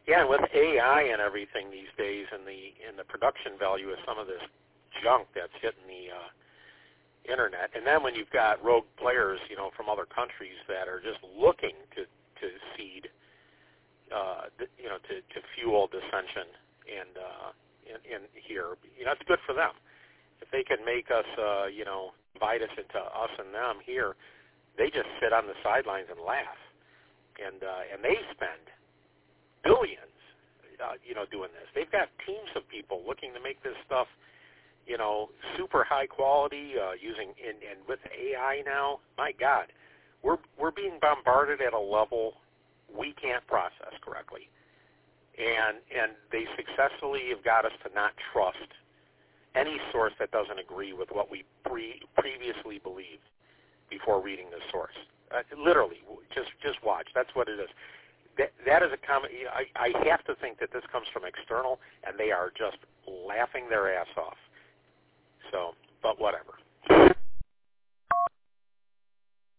Yeah, with AI and everything these days, and the production value of some of this junk that's hitting the internet, and then when you've got rogue players, from other countries that are just looking to seed, to fuel dissension and in here, it's good for them. If they can make us, divide us into us and them here, they just sit on the sidelines and laugh, and they spend billions, doing this. They've got teams of people looking to make this stuff, super high quality, using and with AI now. My God, we're being bombarded at a level we can't process correctly, and they successfully have got us to not trust any source that doesn't agree with what we previously believed before reading the source. Literally, just watch. That's what it is. That is a comment. I have to think that this comes from external, and they are just laughing their ass off. So, but whatever.